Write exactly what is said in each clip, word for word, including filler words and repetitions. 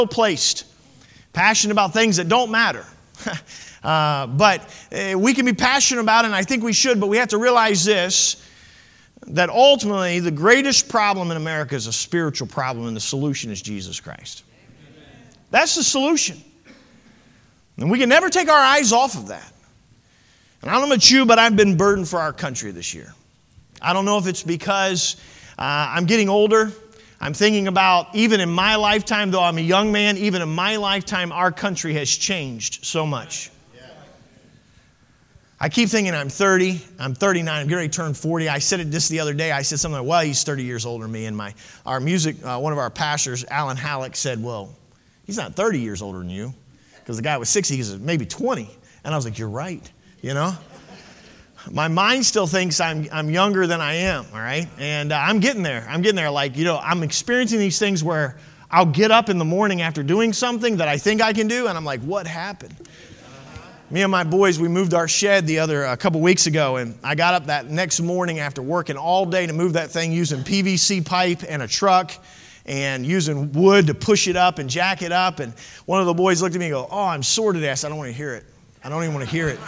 placed. Passionate about things that don't matter. uh, but uh, we can be passionate about it, and I think we should, but we have to realize this, that ultimately the greatest problem in America is a spiritual problem, and the solution is Jesus Christ. Amen. That's the solution. And we can never take our eyes off of that. And I don't know about you, but I've been burdened for our country this year. I don't know if it's because uh, I'm getting older. I'm thinking about, even in my lifetime, though I'm a young man, even in my lifetime, our country has changed so much. I keep thinking I'm thirty, I'm thirty-nine, I'm getting ready to turn forty. I said it just the other day. I said something like, well, he's thirty years older than me. And my, our music, uh, one of our pastors, Alan Halleck, said, well, he's not thirty years older than you. Because the guy was sixty, he said, maybe twenty. And I was like, you're right, you know? My mind still thinks I'm I'm younger than I am, all right? And uh, I'm getting there. I'm getting there. Like, you know, I'm experiencing these things where I'll get up in the morning after doing something that I think I can do, and I'm like, what happened? Me and my boys, we moved our shed the other a couple weeks ago, and I got up that next morning after working all day to move that thing using P V C pipe and a truck and using wood to push it up and jack it up. And one of the boys looked at me and go, oh, I'm sore to death. I don't want to hear it. I don't even want to hear it.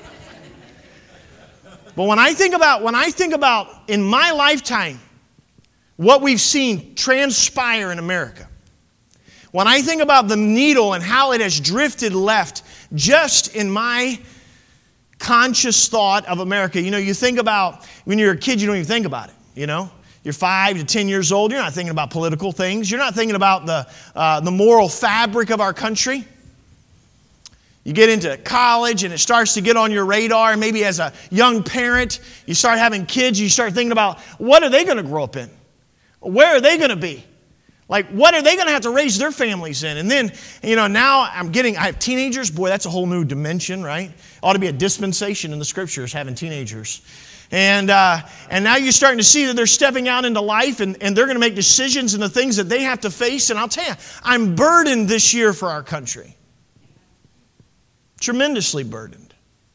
But when I think about, when I think about in my lifetime, what we've seen transpire in America, when I think about the needle and how it has drifted left just in my conscious thought of America, you know, you think about, when you're a kid, you don't even think about it, you know. You're five to ten years old, you're not thinking about political things. You're not thinking about the, uh, the moral fabric of our country. You get into college and it starts to get on your radar. Maybe as a young parent, you start having kids, you start thinking about, what are they going to grow up in? Where are they going to be? Like, what are they going to have to raise their families in? And then, you know, now I'm getting, I have teenagers. Boy, that's a whole new dimension, right? Ought to be a dispensation in the Scriptures, having teenagers. And uh, and now you're starting to see that they're stepping out into life, and, and they're going to make decisions and the things that they have to face. And I'll tell you, I'm burdened this year for our country. Tremendously burdened.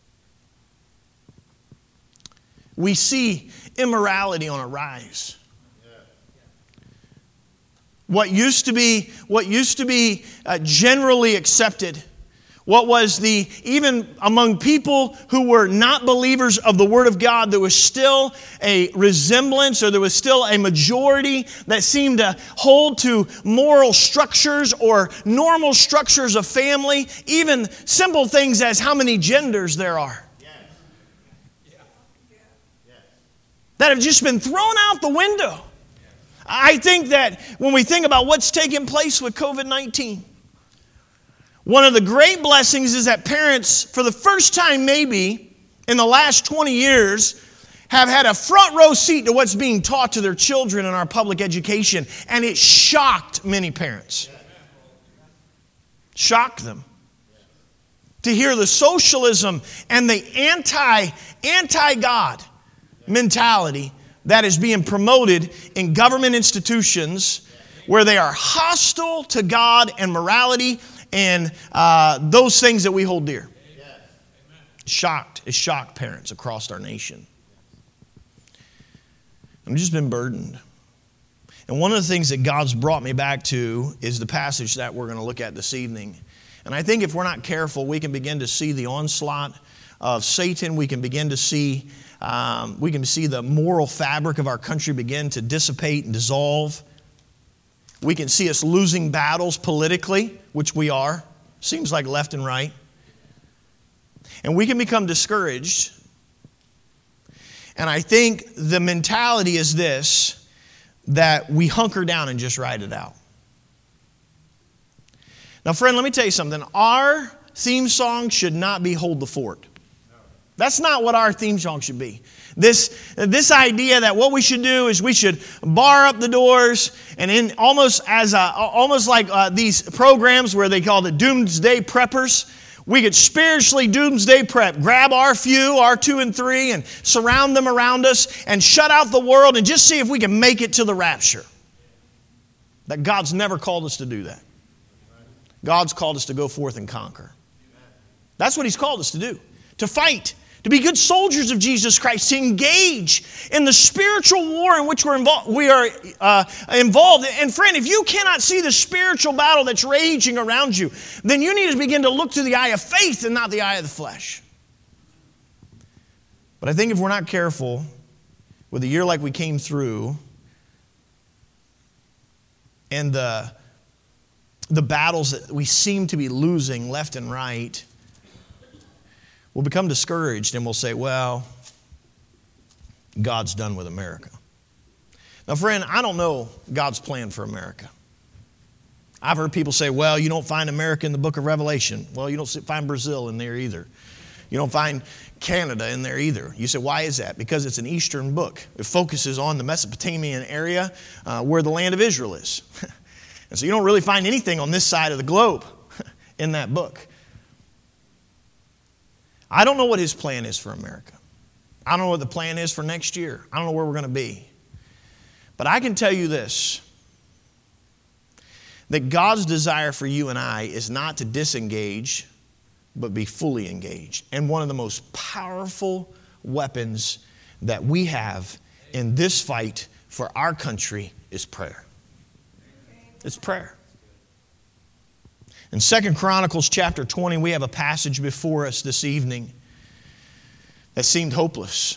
We see immorality on a rise. What used to be, what used to be uh, generally accepted, what was the, even among people who were not believers of the Word of God, there was still a resemblance, or there was still a majority that seemed to hold to moral structures or normal structures of family, even simple things as how many genders there are. Yes. Yeah. Yes. That have just been thrown out the window. I think that when we think about what's taking place with covid nineteen, one of the great blessings is that parents, for the first time maybe in the last twenty years, have had a front row seat to what's being taught to their children in our public education. And it shocked many parents. Shocked them. To hear the socialism and the anti, anti-God mentality that is being promoted in government institutions where they are hostile to God and morality and uh, those things that we hold dear. Shocked. It shocked parents across our nation. I've just been burdened. And one of the things that God's brought me back to is the passage that we're going to look at this evening. And I think if we're not careful, we can begin to see the onslaught of Satan. We can begin to see Um, we can see the moral fabric of our country begin to dissipate and dissolve. We can see us losing battles politically, which we are. Seems like left and right. And we can become discouraged. And I think the mentality is this, that we hunker down and just ride it out. Now, friend, let me tell you something. Our theme song should not be Hold the Fort. That's not what our theme song should be. This, this idea that what we should do is we should bar up the doors, and in almost as a, almost like uh, these programs where they call the doomsday preppers, we could spiritually doomsday prep, grab our few, our two and three, and surround them around us and shut out the world and just see if we can make it to the rapture. That God's never called us to do that. God's called us to go forth and conquer. That's what He's called us to do. To fight. to be good soldiers of Jesus Christ, to engage in the spiritual war in which we're involved, we are uh, involved. And friend, if you cannot see the spiritual battle that's raging around you, then you need to begin to look through the eye of faith and not the eye of the flesh. But I think if we're not careful, with a year like we came through, and the, the battles that we seem to be losing left and right, we'll become discouraged and we'll say, well, God's done with America. Now, friend, I don't know God's plan for America. I've heard people say, well, you don't find America in the book of Revelation. Well, you don't find Brazil in there either. You don't find Canada in there either. You say, why is that? Because it's an Eastern book. It focuses on the Mesopotamian area uh, where the land of Israel is. And so you don't really find anything on this side of the globe in that book. I don't know what His plan is for America. I don't know what the plan is for next year. I don't know where we're going to be. But I can tell you this, that God's desire for you and I is not to disengage, but be fully engaged. And one of the most powerful weapons that we have in this fight for our country is prayer. It's prayer. In Second Chronicles chapter twenty, we have a passage before us this evening that seemed hopeless.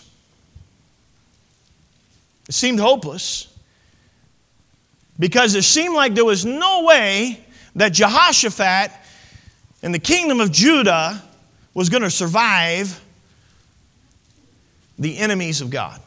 It seemed hopeless because it seemed like there was no way that Jehoshaphat and the kingdom of Judah was going to survive the enemies of God.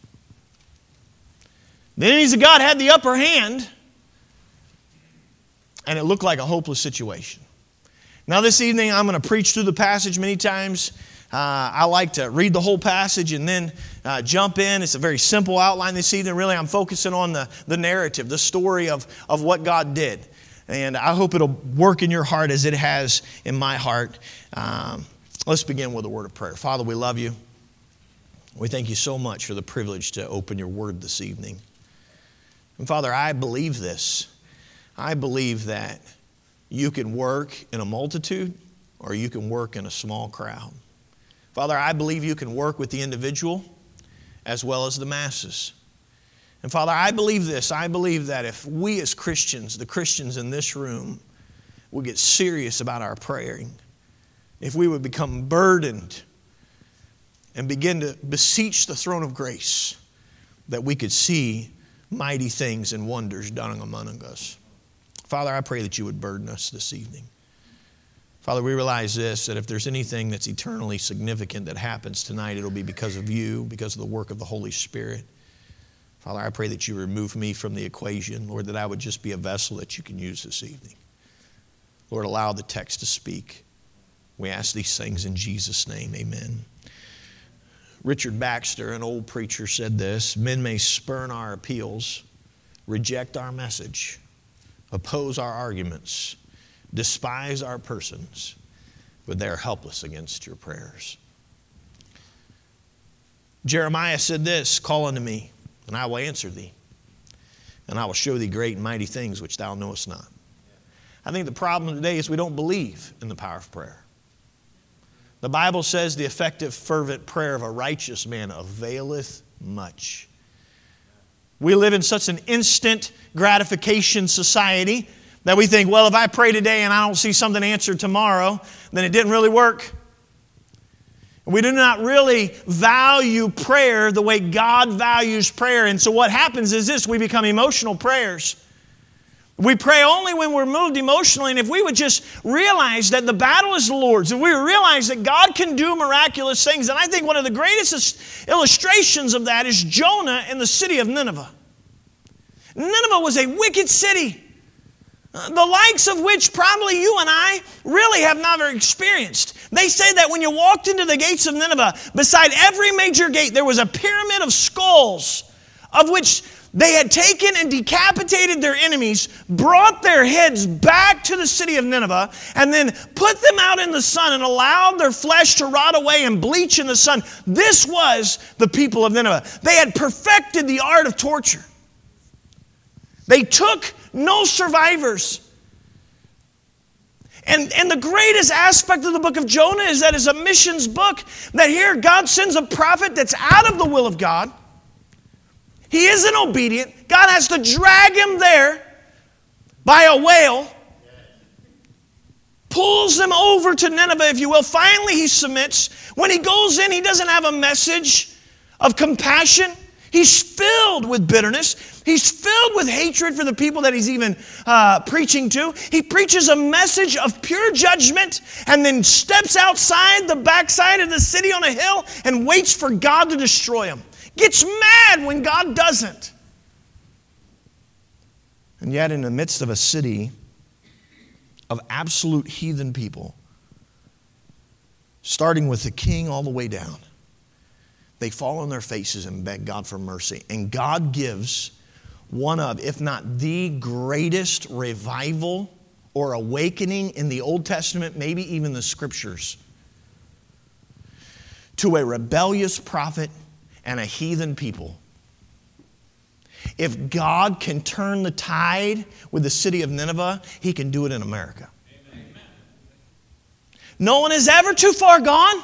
The enemies of God had the upper hand, and it looked like a hopeless situation. Now this evening I'm going to preach through the passage many times. Uh, I like to read the whole passage and then uh, jump in. It's a very simple outline this evening. Really, I'm focusing on the, the narrative, the story of, of what God did. And I hope it'll work in your heart as it has in my heart. Um, let's begin with a word of prayer. Father, we love you. We thank you so much for the privilege to open your word this evening. And Father, I believe this. I believe that you can work in a multitude or you can work in a small crowd. Father, I believe you can work with the individual as well as the masses. And Father, I believe this. I believe that if we as Christians, the Christians in this room, would get serious about our praying, if we would become burdened and begin to beseech the throne of grace, that we could see mighty things and wonders done among us. Father, I pray that you would burden us this evening. Father, we realize this, that if there's anything that's eternally significant that happens tonight, it'll be because of you, because of the work of the Holy Spirit. Father, I pray that you remove me from the equation, Lord, that I would just be a vessel that you can use this evening. Lord, allow the text to speak. We ask these things in Jesus' name, amen. Richard Baxter, an old preacher, said this: men may spurn our appeals, reject our message, oppose our arguments, despise our persons, but they are helpless against your prayers. Jeremiah said this: call unto me, and I will answer thee, and I will show thee great and mighty things which thou knowest not. I think the problem today is we don't believe in the power of prayer. The Bible says the effective, fervent prayer of a righteous man availeth much. We live in such an instant gratification society that we think, well, if I pray today and I don't see something answered tomorrow, then it didn't really work. We do not really value prayer the way God values prayer. And so what happens is this: we become emotional prayers. We pray only when we're moved emotionally. And if we would just realize that the battle is the Lord's, if we realize that God can do miraculous things, and I think one of the greatest illustrations of that is Jonah in the city of Nineveh. Nineveh was a wicked city, the likes of which probably you and I really have never experienced. They say that when you walked into the gates of Nineveh, beside every major gate, there was a pyramid of skulls, of which they had taken and decapitated their enemies, brought their heads back to the city of Nineveh, and then put them out in the sun and allowed their flesh to rot away and bleach in the sun. This was the people of Nineveh. They had perfected the art of torture. They took no survivors. And, and the greatest aspect of the book of Jonah is that it's a missions book, that here God sends a prophet that's out of the will of God. He isn't obedient. God has to drag him there by a whale, pulls him over to Nineveh, if you will. Finally, he submits. When he goes in, he doesn't have a message of compassion. He's filled with bitterness. He's filled with hatred for the people that he's even uh, preaching to. He preaches a message of pure judgment and then steps outside the backside of the city on a hill and waits for God to destroy him. Gets mad when God doesn't. And yet in the midst of a city of absolute heathen people, starting with the king all the way down, they fall on their faces and beg God for mercy. And God gives one of, if not the greatest revival or awakening in the Old Testament, maybe even the Scriptures, to a rebellious prophet and a heathen people. If God can turn the tide with the city of Nineveh, He can do it in America. Amen. No one is ever too far gone.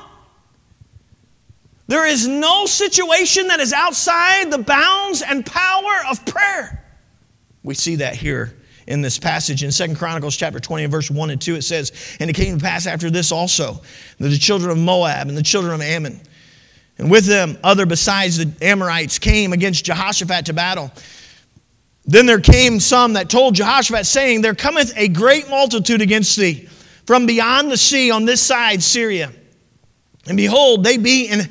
There is no situation that is outside the bounds and power of prayer. We see that here in this passage in Second Chronicles chapter twenty and verse one and two. It says, "And it came to pass after this also, that the children of Moab and the children of Ammon, and with them other besides the Amorites, came against Jehoshaphat to battle. Then there came some that told Jehoshaphat, saying, There cometh a great multitude against thee from beyond the sea on this side Syria. And behold, they be in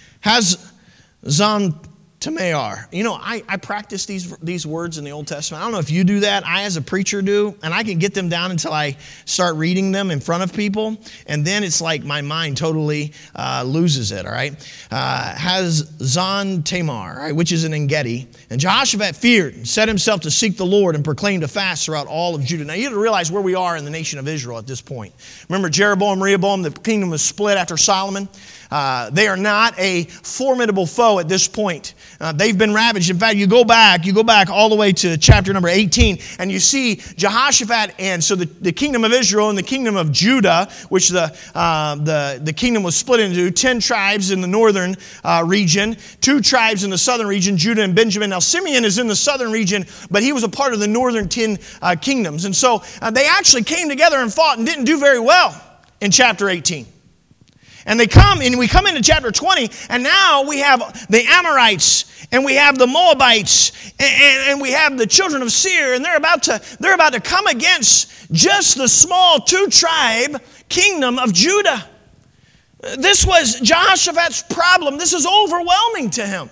Hazazon Tamar." You know, I, I practice these, these words in the Old Testament. I don't know if you do that. I, as a preacher, do. And I can get them down until I start reading them in front of people. And then it's like my mind totally uh, loses it, all right? Uh, Hazazon Tamar, all right, which is an En-Gedi. "And Jehoshaphat feared and set himself to seek the Lord and proclaimed a fast throughout all of Judah." Now, you have to realize where we are in the nation of Israel at this point. Remember Jeroboam, Rehoboam, the kingdom was split after Solomon. Uh, they are not a formidable foe at this point. Uh, they've been ravaged. In fact, you go back, you go back all the way to chapter number eighteen, and you see Jehoshaphat, and so the, the kingdom of Israel and the kingdom of Judah, which the uh, the, the kingdom was split into ten tribes in the northern uh, region, two tribes in the southern region, Judah and Benjamin. Now, Simeon is in the southern region, but he was a part of the northern ten uh, kingdoms. And so uh, they actually came together and fought and didn't do very well in chapter eighteen. And they come, and we come into chapter twenty, and now we have the Amorites, and we have the Moabites, and, and, and we have the children of Seir, and they're about to they're about to come against just the small two-tribe kingdom of Judah. This was Jehoshaphat's problem. This is overwhelming to him.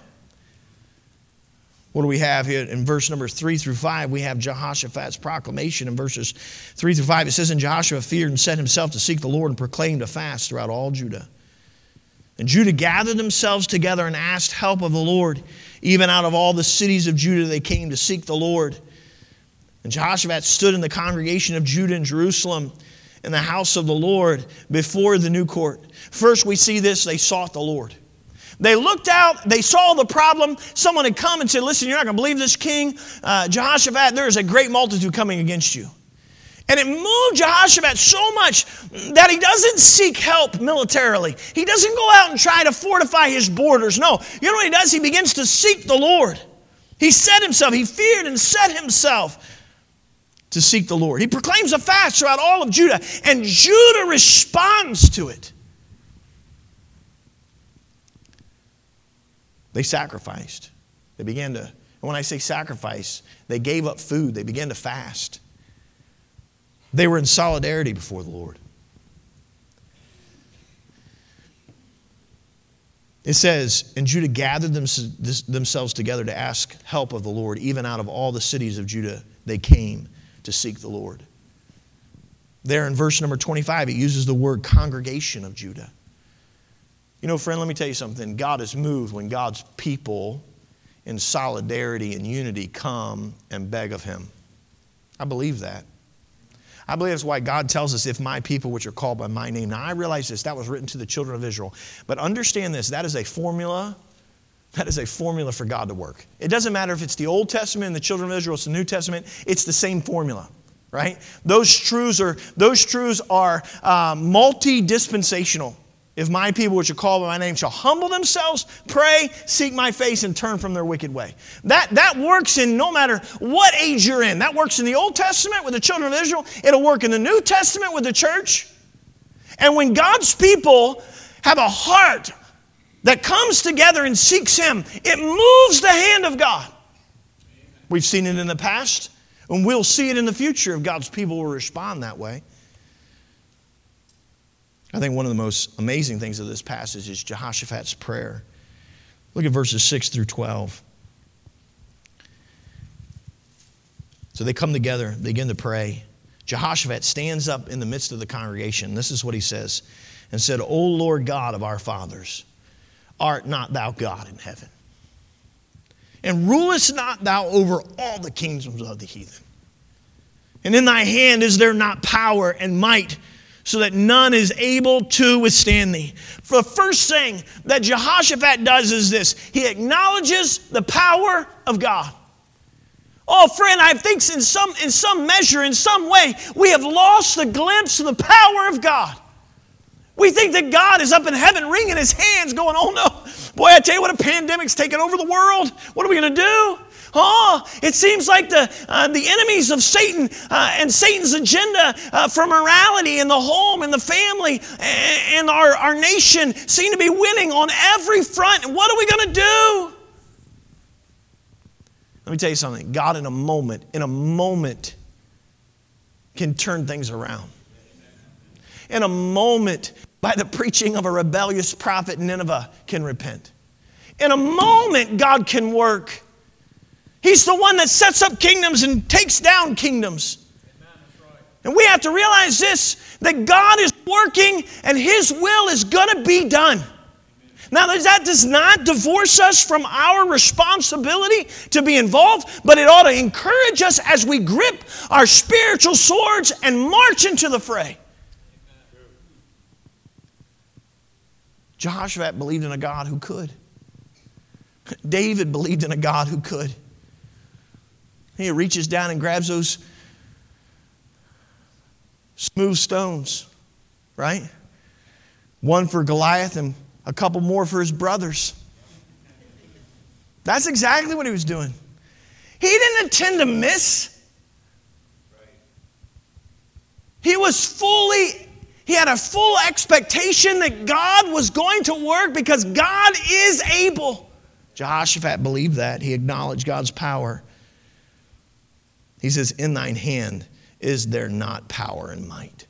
What do we have here in verse number three through five? We have Jehoshaphat's proclamation in verses three through five. It says, "And Jehoshaphat feared and set himself to seek the Lord and proclaimed a fast throughout all Judah. And Judah gathered themselves together and asked help of the Lord. Even out of all the cities of Judah they came to seek the Lord. And Jehoshaphat stood in the congregation of Judah and Jerusalem in the house of the Lord before the new court." First we see this, they sought the Lord. They looked out, they saw the problem. Someone had come and said, "Listen, you're not going to believe this king, uh, Jehoshaphat. There is a great multitude coming against you." And it moved Jehoshaphat so much that he doesn't seek help militarily. He doesn't go out and try to fortify his borders. No, you know what he does? He begins to seek the Lord. He set himself, he feared and set himself to seek the Lord. He proclaims a fast throughout all of Judah, and Judah responds to it. They sacrificed. They began to, and when I say sacrifice, they gave up food. They began to fast. They were in solidarity before the Lord. It says, "And Judah gathered them, themselves together to ask help of the Lord. Even out of all the cities of Judah, they came to seek the Lord." There in verse number twenty-five, it uses the word congregation of Judah. You know, friend, let me tell you something. God is moved when God's people in solidarity and unity come and beg of Him. I believe that. I believe that's why God tells us, "If my people which are called by my name." Now, I realize this. That was written to the children of Israel. But understand this. That is a formula. That is a formula for God to work. It doesn't matter if it's the Old Testament and the children of Israel. It's the New Testament. It's the same formula. right? Those truths are, those truths are uh, multi-dispensational. If my people which are called by my name shall humble themselves, pray, seek my face, and turn from their wicked way. That, that works in no matter what age you're in. That works in the Old Testament with the children of Israel. It'll work in the New Testament with the church. And when God's people have a heart that comes together and seeks Him, it moves the hand of God. We've seen it in the past, and we'll see it in the future if God's people will respond that way. I think one of the most amazing things of this passage is Jehoshaphat's prayer. Look at verses six through twelve. So they come together, they begin to pray. Jehoshaphat stands up in the midst of the congregation. This is what he says, and said, O Lord God of our fathers, art not thou God in heaven? And rulest not thou over all the kingdoms of the heathen? And in thy hand is there not power and might, so that none is able to withstand thee? For the first thing that Jehoshaphat does is this. He acknowledges the power of God. Oh, friend, I think in some, in some measure, in some way, we have lost the glimpse of the power of God. We think that God is up in heaven wringing His hands going, oh no, boy, I tell you what, a pandemic's taken over the world. What are we going to do? Oh, it seems like the, uh, the enemies of Satan uh, and Satan's agenda uh, for morality in the home and the family and our, our nation seem to be winning on every front. And what are we going to do? Let me tell you something. God in a moment, in a moment, can turn things around. In a moment, by the preaching of a rebellious prophet, Nineveh can repent. In a moment, God can work. He's the one that sets up kingdoms and takes down kingdoms. Amen, that's right. And we have to realize this, that God is working and His will is going to be done. Amen. Now, that does not divorce us from our responsibility to be involved, but it ought to encourage us as we grip our spiritual swords and march into the fray. Amen. Jehoshaphat believed in a God who could. David believed in a God who could. He reaches down and grabs those smooth stones, right? One for Goliath and a couple more for his brothers. That's exactly what he was doing. He didn't intend to miss. He was fully, he had a full expectation that God was going to work because God is able. Jehoshaphat believed that. He acknowledged God's power. He says, in thine hand is there not power and might?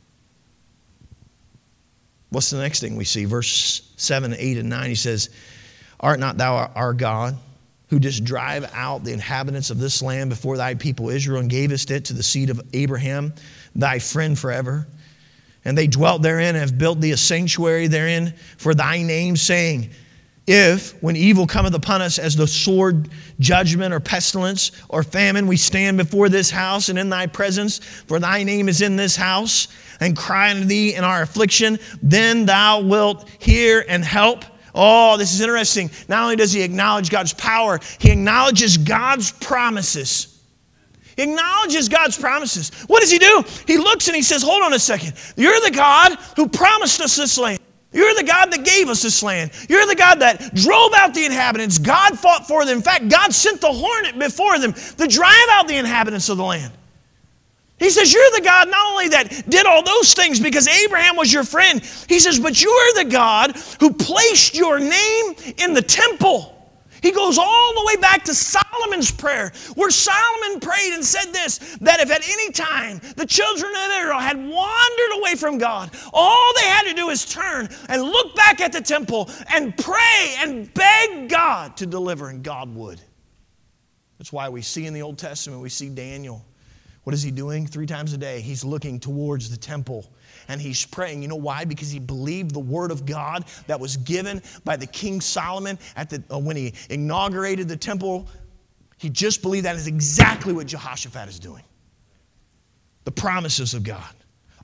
What's the next thing we see? Verse seven, eight, and nine, he says, art not thou our God, who didst drive out the inhabitants of this land before thy people Israel, and gavest it to the seed of Abraham, thy friend forever? And they dwelt therein, and have built thee a sanctuary therein for thy name, saying, if, when evil cometh upon us as the sword, judgment, or pestilence, or famine, we stand before this house and in thy presence, for thy name is in this house, and cry unto thee in our affliction, then thou wilt hear and help. Oh, this is interesting. Not only does he acknowledge God's power, he acknowledges God's promises. He acknowledges God's promises. What does he do? He looks and he says, hold on a second. You're the God who promised us this land. You're the God that gave us this land. You're the God that drove out the inhabitants. God fought for them. In fact, God sent the hornet before them to drive out the inhabitants of the land. He says, you're the God not only that did all those things because Abraham was your friend. He says, but you're the God who placed your name in the temple. He goes all the way back to Solomon's prayer, where Solomon prayed and said this, that if at any time the children of Israel had wandered away from God, all they had to do is turn and look back at the temple and pray and beg God to deliver, and God would. That's why we see in the Old Testament, we see Daniel. What is he doing? Three times a day, he's looking towards the temple. And he's praying. You know why? Because he believed the word of God that was given by the King Solomon at the, uh, when he inaugurated the temple. He just believed that is exactly what Jehoshaphat is doing. The promises of God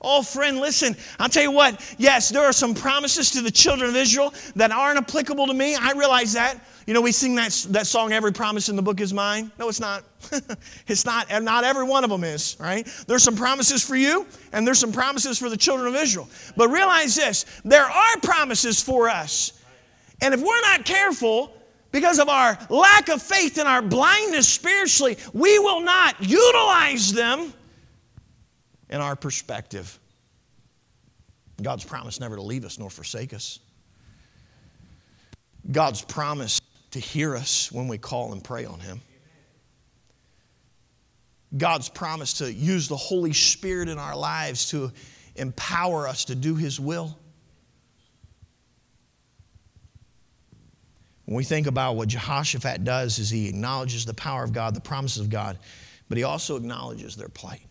Oh, friend, listen, I'll tell you what. Yes, there are some promises to the children of Israel that aren't applicable to me. I realize that. You know, we sing that, that song, Every Promise in the Book is Mine. No, it's not. It's not. And not every one of them is, right? There's some promises for you, and there's some promises for the children of Israel. But realize this, there are promises for us. And if we're not careful, because of our lack of faith and our blindness spiritually, we will not utilize them in our perspective. God's promise never to leave us nor forsake us. God's promise to hear us when we call and pray on Him. God's promise to use the Holy Spirit in our lives to empower us to do His will. When we think about what Jehoshaphat does is he acknowledges the power of God, the promises of God, but he also acknowledges their plight.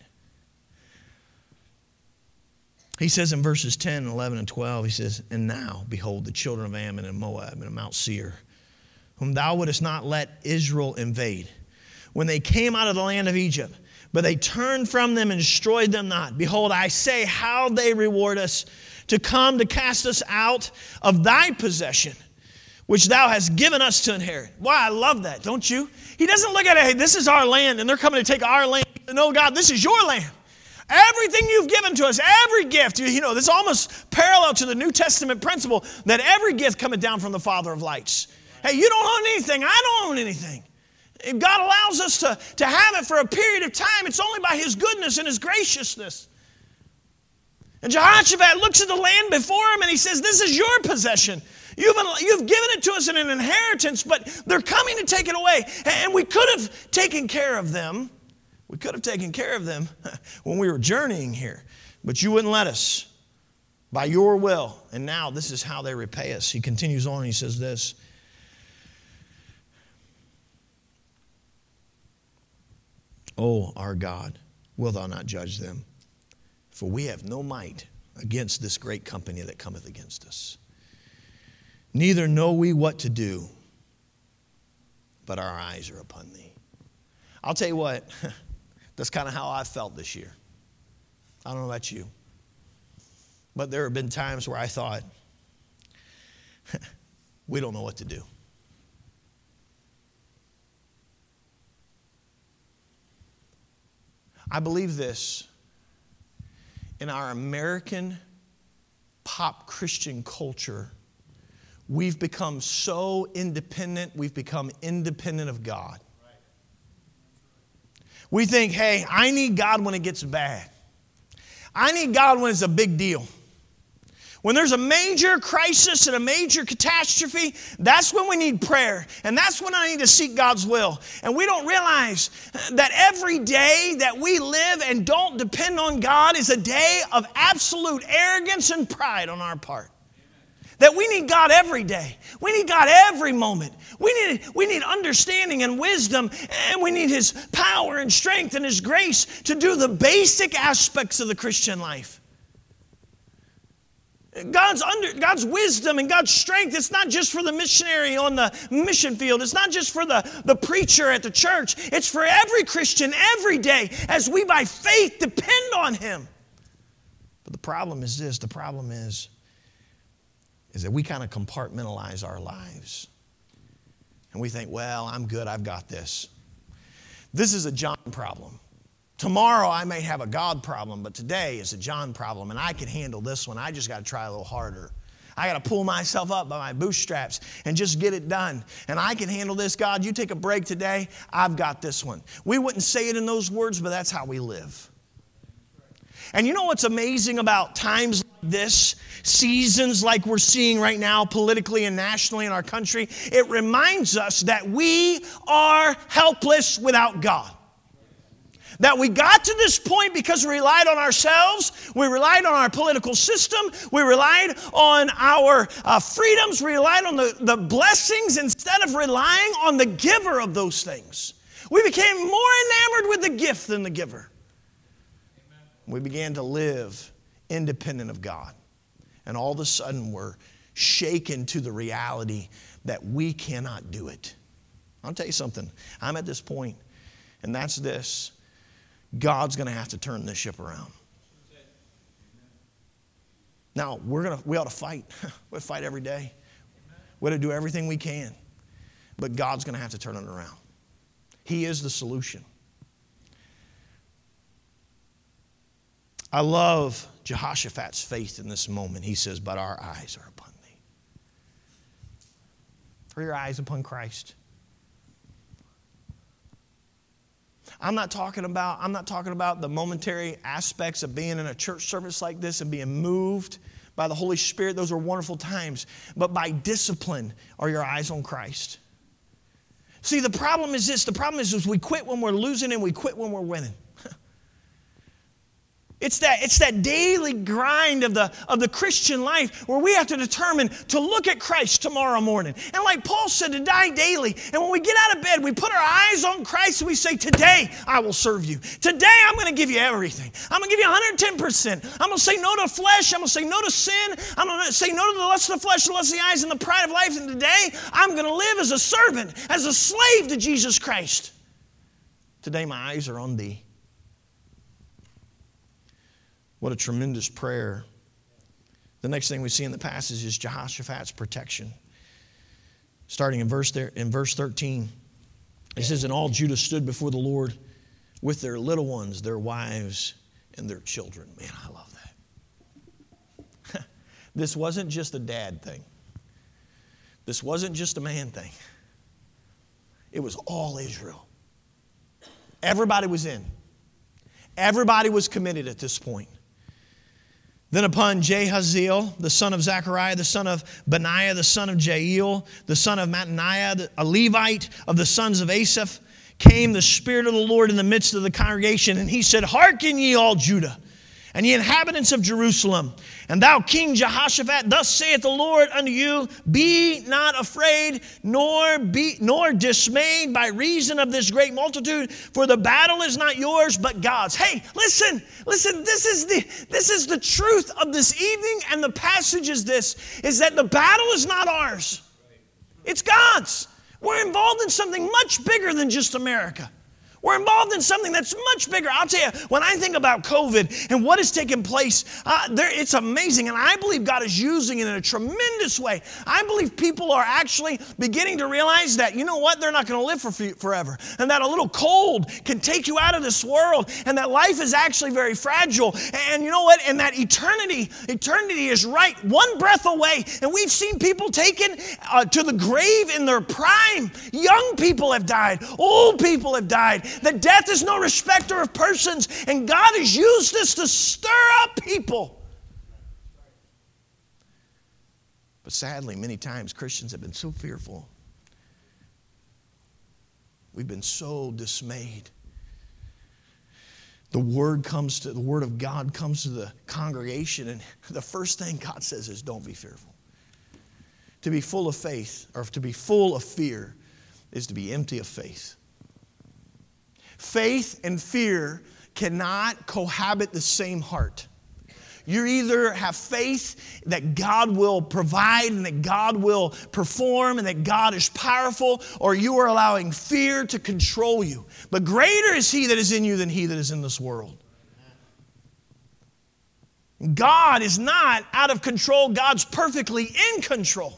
He says in verses ten, eleven, and twelve, he says, "And now, behold, the children of Ammon and Moab and Mount Seir, whom thou wouldest not let Israel invade, when they came out of the land of Egypt, but they turned from them and destroyed them not. Behold, I say how they reward us to come to cast us out of thy possession, which thou hast given us to inherit." Why, I love that, don't you? He doesn't look at it, hey, this is our land, and they're coming to take our land. No, God, this is your land. Everything you've given to us, every gift, you know, this is almost parallel to the New Testament principle that every gift cometh down from the Father of lights. Hey, you don't own anything. I don't own anything. If God allows us to, to have it for a period of time, it's only by His goodness and His graciousness. And Jehoshaphat looks at the land before him and he says, this is your possession. You've, you've given it to us in an inheritance, but they're coming to take it away. And we could have taken care of them. We could have taken care of them when we were journeying here, but you wouldn't let us by your will. And now this is how they repay us. He continues on and he says this. "O our God, wilt thou not judge them? For we have no might against this great company that cometh against us. Neither know we what to do, but our eyes are upon thee." I'll tell you what, that's kind of how I felt this year. I don't know about you. But there have been times where I thought, we don't know what to do. I believe this. In our American pop Christian culture, we've become so independent, we've become independent of God. We think, hey, I need God when it gets bad. I need God when it's a big deal. When there's a major crisis and a major catastrophe, that's when we need prayer. And that's when I need to seek God's will. And we don't realize that every day that we live and don't depend on God is a day of absolute arrogance and pride on our part. That we need God every day. We need God every moment. We need, we need understanding and wisdom, and we need His power and strength and His grace to do the basic aspects of the Christian life. God's, under, God's wisdom and God's strength, it's not just for the missionary on the mission field. It's not just for the, the preacher at the church. It's for every Christian every day as we by faith depend on Him. But the problem is this. The problem is is that we kind of compartmentalize our lives. And we think, well, I'm good, I've got this. This is a John problem. Tomorrow I may have a God problem, but today is a John problem, and I can handle this one. I just got to try a little harder. I got to pull myself up by my bootstraps and just get it done. And I can handle this. God, you take a break today. I've got this one. We wouldn't say it in those words, but that's how we live. And you know what's amazing about times like this, seasons like we're seeing right now politically and nationally in our country? It reminds us that we are helpless without God. That we got to this point because we relied on ourselves, we relied on our political system, we relied on our uh, freedoms, we relied on the, the blessings instead of relying on the giver of those things. We became more enamored with the gift than the giver. We began to live independent of God. And all of a sudden we're shaken to the reality that we cannot do it. I'll tell you something. I'm at this point, and that's this. God's going to have to turn this ship around. Now, we're gonna, we ought to fight. We ought to fight every day. We ought to do everything we can. But God's going to have to turn it around. He is the solution. I love Jehoshaphat's faith in this moment. He says, but our eyes are upon thee. Are your eyes upon Christ? I'm not talking about, I'm not talking about the momentary aspects of being in a church service like this and being moved by the Holy Spirit. Those are wonderful times. But by discipline, are your eyes on Christ? See, the problem is this. The problem is, is we quit when we're losing and we quit when we're winning. It's that, it's that daily grind of the, of the Christian life where we have to determine to look at Christ tomorrow morning. And like Paul said, to die daily. And when we get out of bed, we put our eyes on Christ and we say, today I will serve you. Today I'm going to give you everything. I'm going to give you one hundred ten percent. I'm going to say no to flesh. I'm going to say no to sin. I'm going to say no to the lust of the flesh, the lust of the eyes, and the pride of life. And today I'm going to live as a servant, as a slave to Jesus Christ. Today my eyes are on thee. What a tremendous prayer. The next thing we see in the passage is Jehoshaphat's protection. Starting in verse there, in verse thirteen, it says, and all Judah stood before the Lord with their little ones, their wives, and their children. Man, I love that. This wasn't just a dad thing. This wasn't just a man thing. It was all Israel. Everybody was in. Everybody was committed at this point. Then upon Jehaziel, the son of Zechariah, the son of Benaiah, the son of Jael, the son of Mattaniah, a Levite of the sons of Asaph, came the Spirit of the Lord in the midst of the congregation, and he said, hearken ye all Judah, and ye inhabitants of Jerusalem, and thou King Jehoshaphat, thus saith the Lord unto you, be not afraid, nor be nor dismayed by reason of this great multitude, for the battle is not yours, but God's. Hey, listen, listen, this is the this is the truth of this evening, and the passage is this, is that the battle is not ours. It's God's. We're involved in something much bigger than just America. We're involved in something that's much bigger. I'll tell you, when I think about COVID and what has taken place, uh, there, it's amazing. And I believe God is using it in a tremendous way. I believe people are actually beginning to realize that, you know what, they're not going to live for forever. And that a little cold can take you out of this world. And that life is actually very fragile. And you know what? And that eternity, eternity is right one breath away. And we've seen people taken uh, to the grave in their prime. Young people have died. Old people have died. That death is no respecter of persons, and God has used this to stir up people. But sadly, many times Christians have been so fearful. We've been so dismayed. The word comes to the word of God comes to the congregation, and the first thing God says is, don't be fearful. To be full of faith, or to be full of fear, is to be empty of faith. Faith and fear cannot cohabit the same heart. You either have faith that God will provide and that God will perform and that God is powerful, or you are allowing fear to control you. But greater is He that is in you than he that is in this world. God is not out of control. God's perfectly in control.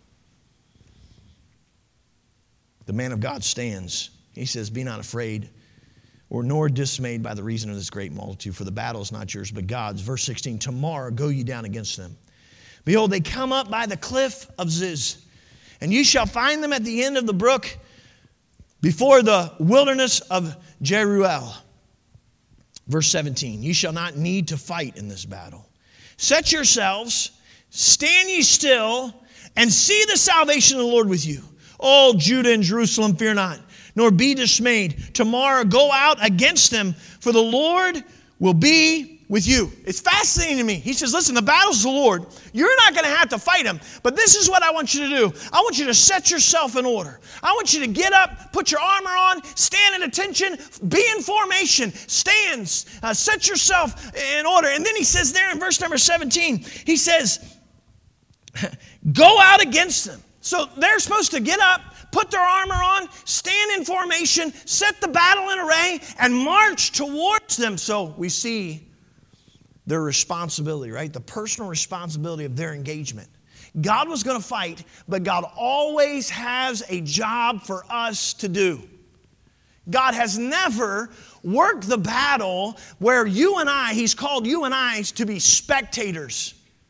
The man of God stands. He says, be not afraid, or nor dismayed by the reason of this great multitude, for the battle is not yours but God's. Verse sixteen, tomorrow go ye down against them. Behold, they come up by the cliff of Ziz, and ye shall find them at the end of the brook before the wilderness of Jeruel. Verse seventeen, ye shall not need to fight in this battle. Set yourselves, stand ye still, and see the salvation of the Lord with you. O Judah and Jerusalem, fear not, nor be dismayed. Tomorrow go out against them, for the Lord will be with you. It's fascinating to me. He says, listen, the battle's the Lord. You're not going to have to fight him. But this is what I want you to do. I want you to set yourself in order. I want you to get up, put your armor on, stand at attention, be in formation, stand, uh, set yourself in order. And then he says there in verse number seventeen, he says, go out against them. So they're supposed to get up, put their armor on, stand in formation, set the battle in array, and march towards them. So we see their responsibility, right? The personal responsibility of their engagement. God was going to fight, but God always has a job for us to do. God has never worked the battle where you and I, He's called you and I to be spectators.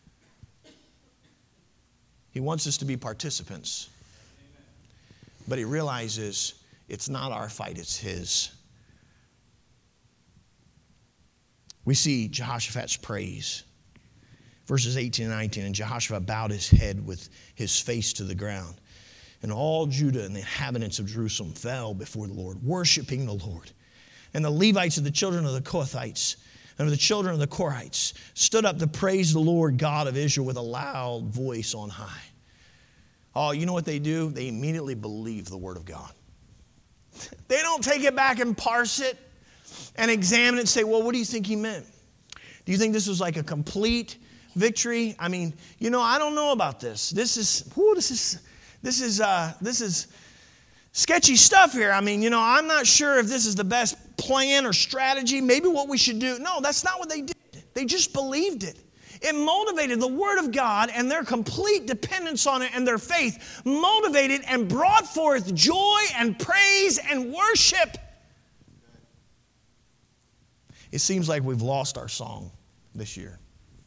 He wants us to be participants. But He realizes it's not our fight, it's His. We see Jehoshaphat's praise. Verses eighteen and nineteen, and Jehoshaphat bowed his head with his face to the ground. And all Judah and the inhabitants of Jerusalem fell before the Lord, worshiping the Lord. And the Levites of the children of the Kohathites and of the children of the Korhites stood up to praise the Lord God of Israel with a loud voice on high. Oh, you know what they do? They immediately believe the word of God. They don't take it back and parse it and examine it and say, well, what do you think he meant? Do you think this was like a complete victory? I mean, you know, I don't know about this. This is, whoo, this is, this is, uh, this is sketchy stuff here. I mean, you know, I'm not sure if this is the best plan or strategy. Maybe what we should do. No, that's not what they did. They just believed it. It motivated the Word of God, and their complete dependence on it and their faith motivated and brought forth joy and praise and worship. It seems like we've lost our song this year.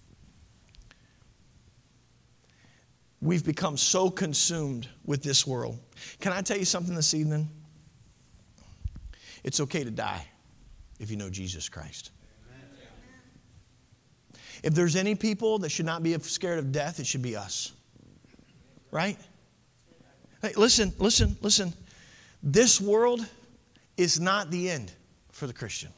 We've become so consumed with this world. Can I tell you something this evening? It's okay to die if you know Jesus Christ. If there's any people that should not be scared of death, it should be us. Right? Hey, listen, listen, listen. This world is not the end for the Christian.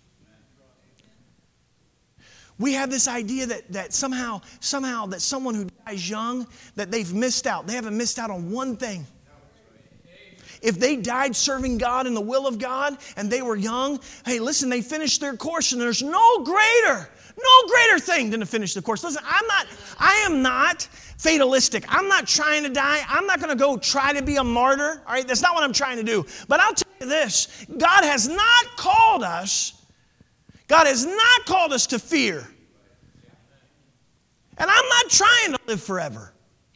We have this idea that, that somehow, somehow that someone who dies young, that they've missed out. They haven't missed out on one thing. If they died serving God in the will of God and they were young, hey, listen, they finished their course and there's no greater, no greater thing than to finish the course. Listen, I'm not, I am not fatalistic. I'm not trying to die. I'm not going to go try to be a martyr. All right, that's not what I'm trying to do. But I'll tell you this, God has not called us God has not called us to fear. And I'm not trying to live forever.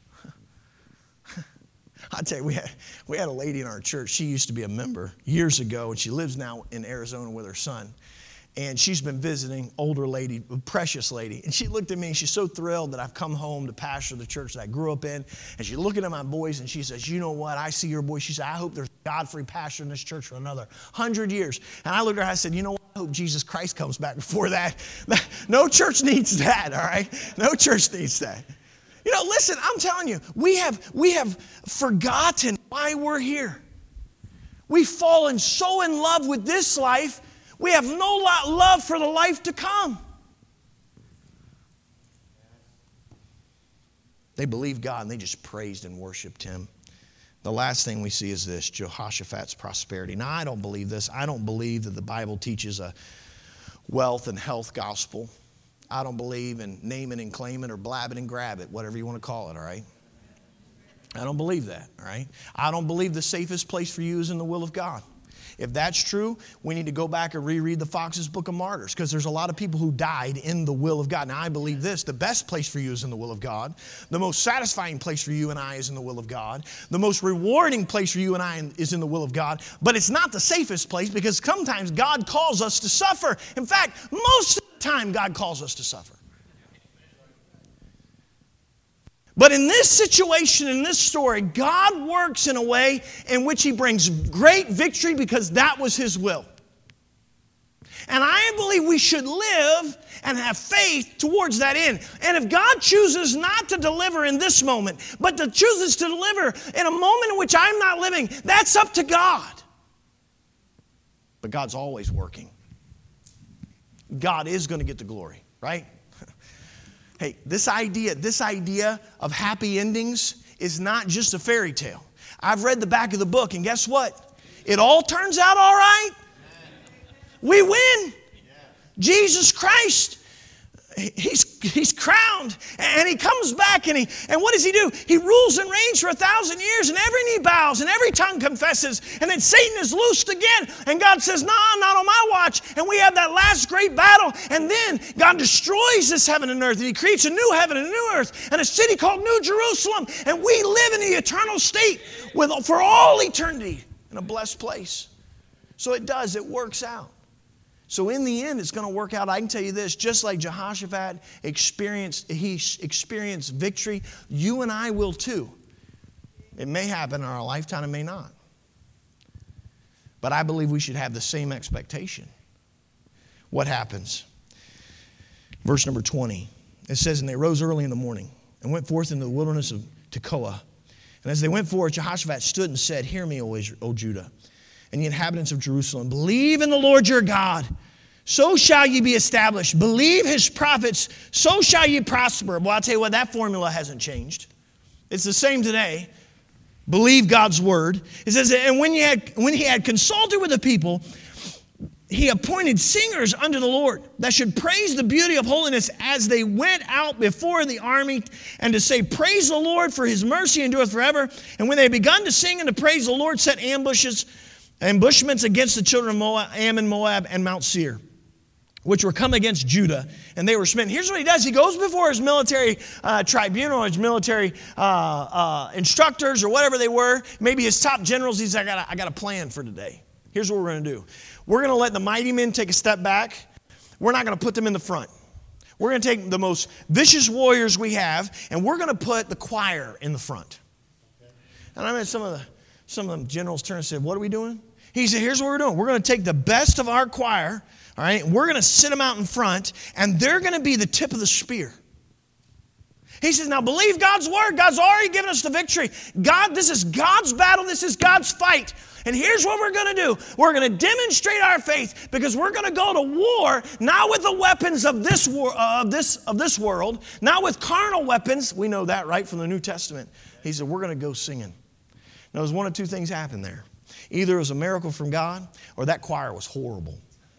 I'll tell you, we had, we had a lady in our church. She used to be a member years ago, and she lives now in Arizona with her son. And she's been visiting, older lady, precious lady. And she looked at me, and she's so thrilled that I've come home to pastor the church that I grew up in. And she's looking at my boys, and she says, you know what? I see your boys. She said, I hope there's a God-free pastor in this church for another hundred years. And I looked at her, I said, you know what? I hope Jesus Christ comes back before that. No church needs that, all right? No church needs that. You know, listen, I'm telling you, we have, we have forgotten why we're here. We've fallen so in love with this life, we have no love for the life to come. They believed God and they just praised and worshiped Him. The last thing we see is this, Jehoshaphat's prosperity. Now, I don't believe this. I don't believe that the Bible teaches a wealth and health gospel. I don't believe in name it and claim it or blab it and grab it, whatever you want to call it, all right? I don't believe that, all right? I don't believe the safest place for you is in the will of God. If that's true, we need to go back and reread the Fox's Book of Martyrs, because there's a lot of people who died in the will of God. Now, I believe this. The best place for you is in the will of God. The most satisfying place for you and I is in the will of God. The most rewarding place for you and I is in the will of God. But it's not the safest place, because sometimes God calls us to suffer. In fact, most of the time, God calls us to suffer. But in this situation, in this story, God works in a way in which He brings great victory because that was His will. And I believe we should live and have faith towards that end. And if God chooses not to deliver in this moment, but to chooses to deliver in a moment in which I'm not living, that's up to God. But God's always working. God is going to get the glory, right? Hey, this idea, this idea of happy endings is not just a fairy tale. I've read the back of the book, and guess what? It all turns out all right. We win. Jesus Christ He's, he's crowned, and he comes back, and he and what does he do? He rules and reigns for a thousand years, and every knee bows, and every tongue confesses, and then Satan is loosed again, and God says, nah, not on my watch, and we have that last great battle, and then God destroys this heaven and earth, and he creates a new heaven and a new earth, and a city called New Jerusalem, and we live in the eternal state with for all eternity in a blessed place. So it does, it works out. So in the end, it's going to work out. I can tell you this, just like Jehoshaphat experienced, he experienced victory, you and I will too. It may happen in our lifetime, it may not. But I believe we should have the same expectation. What happens? Verse number twenty. It says, and they rose early in the morning and went forth into the wilderness of Tekoa. And as they went forth, Jehoshaphat stood and said, hear me, O Israel, O Judah, and the inhabitants of Jerusalem, believe in the Lord your God, so shall ye be established. Believe his prophets, so shall ye prosper. Well, I'll tell you what, that formula hasn't changed. It's the same today. Believe God's word. It says, and when, you had, when he had consulted with the people, he appointed singers unto the Lord that should praise the beauty of holiness as they went out before the army, and to say, praise the Lord, for his mercy endureth forever. And when they had begun to sing and to praise, the Lord set ambushes ambushments against the children of Moab, Ammon, Moab, and Mount Seir, which were come against Judah, and they were smitten. Here's what he does. He goes before his military uh, tribunal, his military uh, uh, instructors, or whatever they were, maybe his top generals. He says, I got a, I got a plan for today. Here's what we're going to do. We're going to let the mighty men take a step back. We're not going to put them in the front. We're going to take the most vicious warriors we have, and we're going to put the choir in the front. And I mean, some of the Some of them generals turned and said, what are we doing? He said, here's what we're doing. We're going to take the best of our choir, all right, and we're going to sit them out in front, and they're going to be the tip of the spear. He says, now believe God's word. God's already given us the victory. God, this is God's battle. This is God's fight. And here's what we're going to do. We're going to demonstrate our faith, because we're going to go to war, not with the weapons of this, war, uh, of this, of this world, not with carnal weapons. We know that, right, from the New Testament. He said, we're going to go singing. Now, there's one of two things happened there. Either it was a miracle from God, or that choir was horrible.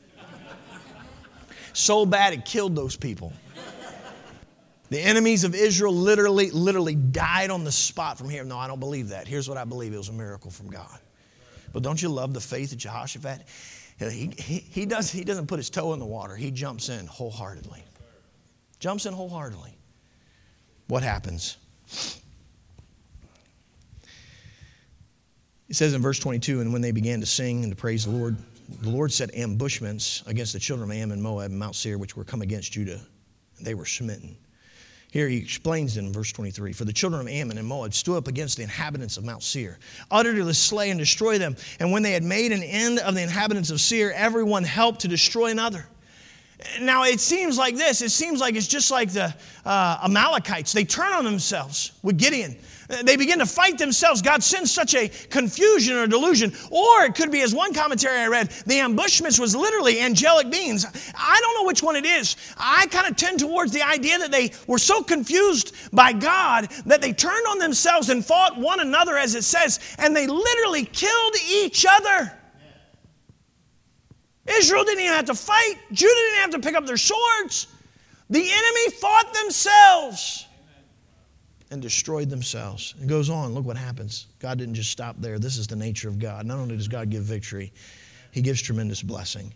So bad it killed those people. The enemies of Israel literally, literally died on the spot from here. No, I don't believe that. Here's what I believe. It was a miracle from God. But don't you love the faith of Jehoshaphat? He, he, he, does, he doesn't put his toe in the water. He jumps in wholeheartedly. Jumps in wholeheartedly. What happens? It says in verse twenty-two, and when they began to sing and to praise the Lord, the Lord set ambushments against the children of Ammon, Moab, and Mount Seir, which were come against Judah, and they were smitten. Here he explains in verse twenty-three, for the children of Ammon and Moab stood up against the inhabitants of Mount Seir, utterly slay and destroy them. And when they had made an end of the inhabitants of Seir, everyone helped to destroy another. Now it seems like this. It seems like it's just like the uh, Amalekites. They turn on themselves with Gideon. They begin to fight themselves. God sends such a confusion or delusion. Or it could be, as one commentary I read, the ambushments was literally angelic beings. I don't know which one it is. I kind of tend towards the idea that they were so confused by God that they turned on themselves and fought one another, as it says, and they literally killed each other. Israel didn't even have to fight. Judah didn't have to pick up their swords. The enemy fought themselves and destroyed themselves. It goes on. Look what happens. God didn't just stop there. This is the nature of God. Not only does God give victory, he gives tremendous blessing.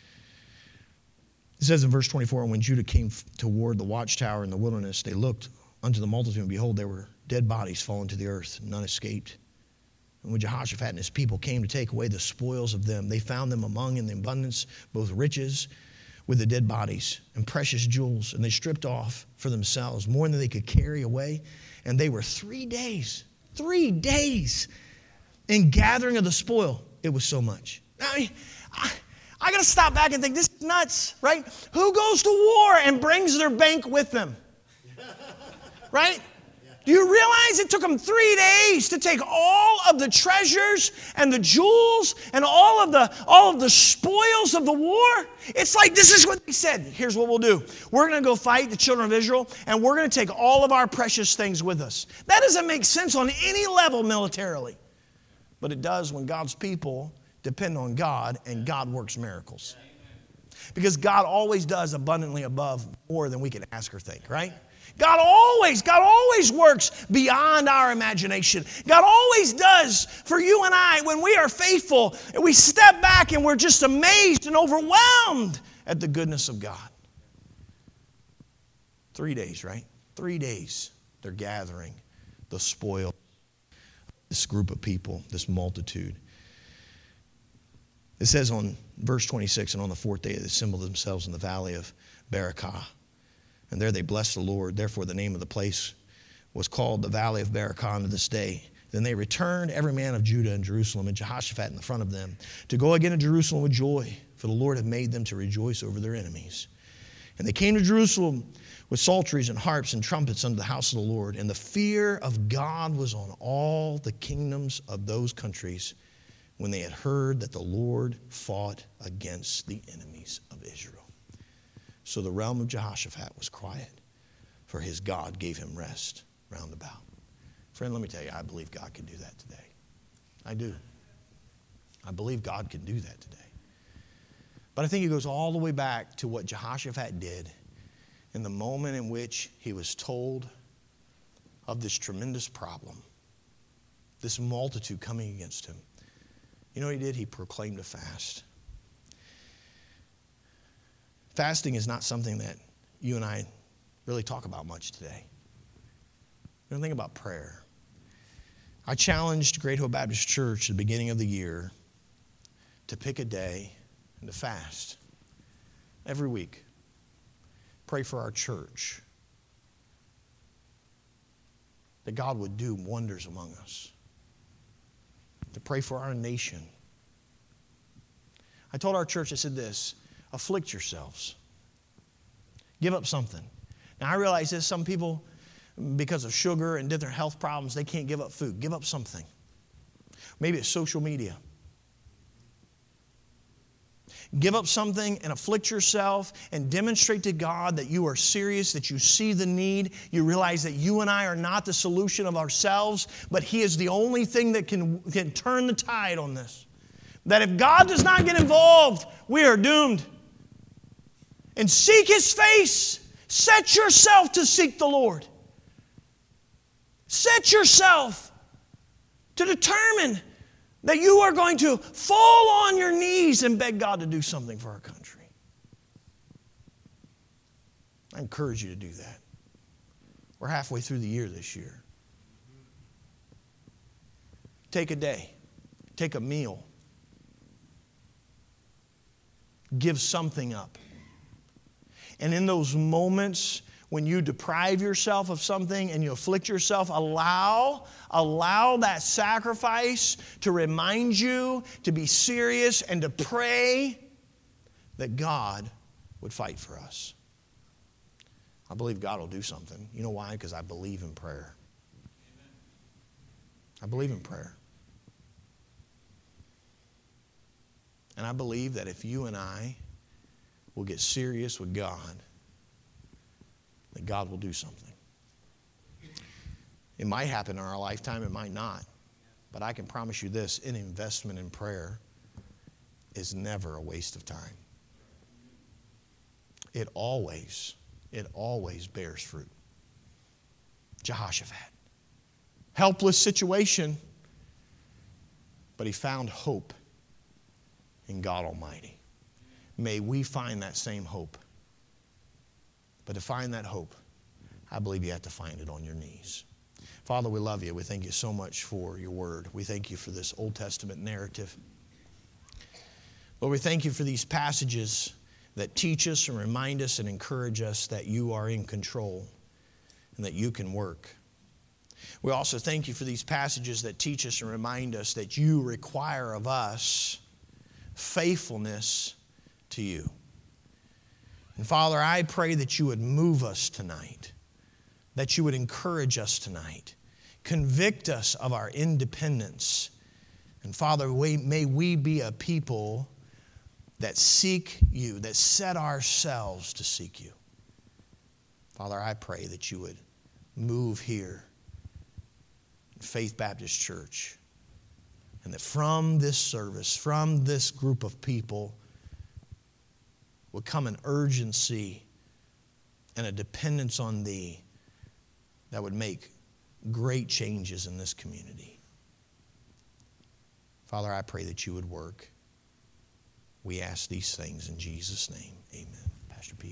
It says in verse twenty-four, and when Judah came toward the watchtower in the wilderness, they looked unto the multitude, and behold, there were dead bodies fallen to the earth. None escaped. And when Jehoshaphat and his people came to take away the spoils of them, they found them among in the abundance both riches with the dead bodies and precious jewels. And they stripped off for themselves more than they could carry away. And they were three days, three days in gathering of the spoil. It was so much. I mean, I, I got to stop back and think, this is nuts, right? Who goes to war and brings their bank with them? Right? Do you realize it took them three days to take all of the treasures and the jewels and all of the all of the spoils of the war? It's like, this is what they said. Here's what we'll do. We're going to go fight the children of Israel, and we're going to take all of our precious things with us. That doesn't make sense on any level militarily. But it does when God's people depend on God and God works miracles. Because God always does abundantly above more than we can ask or think, right? God always, God always works beyond our imagination. God always does for you and I when we are faithful and we step back and we're just amazed and overwhelmed at the goodness of God. Three days, right? Three days they're gathering the spoil. This group of people, this multitude. It says on verse twenty-six, and on the fourth day they assembled themselves in the valley of Berakah. And there they blessed the Lord. Therefore the name of the place was called the Valley of Berakah unto this day. Then they returned, every man of Judah and Jerusalem, and Jehoshaphat in the front of them, to go again to Jerusalem with joy, for the Lord had made them to rejoice over their enemies. And they came to Jerusalem with psalteries and harps and trumpets unto the house of the Lord. And the fear of God was on all the kingdoms of those countries when they had heard that the Lord fought against the enemies of Israel. So the realm of Jehoshaphat was quiet, for his God gave him rest round about. Friend, let me tell you, I believe God can do that today. I do. I believe God can do that today. But I think it goes all the way back to what Jehoshaphat did in the moment in which he was told of this tremendous problem, this multitude coming against him. You know what he did? He proclaimed a fast. Fasting is not something that you and I really talk about much today. We don't think about prayer. I challenged Great Hope Baptist Church at the beginning of the year to pick a day and to fast every week. Pray for our church, that God would do wonders among us. To pray for our nation. I told our church, I said this, afflict yourselves. Give up something. Now I realize this, some people, because of sugar and different health problems, they can't give up food. Give up something. Maybe it's social media. Give up something and afflict yourself and demonstrate to God that you are serious, that you see the need. You realize that you and I are not the solution of ourselves, but He is the only thing that can, can turn the tide on this. That if God does not get involved, we are doomed. And seek His face. Set yourself to seek the Lord. Set yourself to determine that you are going to fall on your knees and beg God to do something for our country. I encourage you to do that. We're halfway through the year this year. Take a day. Take a meal. Give something up. And in those moments when you deprive yourself of something and you afflict yourself, allow, allow that sacrifice to remind you to be serious and to pray that God would fight for us. I believe God will do something. You know why? Because I believe in prayer. I believe in prayer. And I believe that if you and I will get serious with God, that God will do something. It might happen in our lifetime, it might not. But I can promise you this, an investment in prayer is never a waste of time. It always, it always bears fruit. Jehoshaphat. Helpless situation, but he found hope in God Almighty. May we find that same hope. But to find that hope, I believe you have to find it on your knees. Father, we love you. We thank you so much for your word. We thank you for this Old Testament narrative. Lord, we thank you for these passages that teach us and remind us and encourage us that you are in control and that you can work. We also thank you for these passages that teach us and remind us that you require of us faithfulness to you. And Father, I pray that you would move us tonight, that you would encourage us tonight, convict us of our independence. And Father, we, may we be a people that seek you, that set ourselves to seek you. Father, I pray that you would move here in Faith Baptist Church, and that from this service, from this group of people, would come an urgency and a dependence on Thee that would make great changes in this community. Father, I pray that You would work. We ask these things in Jesus' name. Amen. Pastor Pete.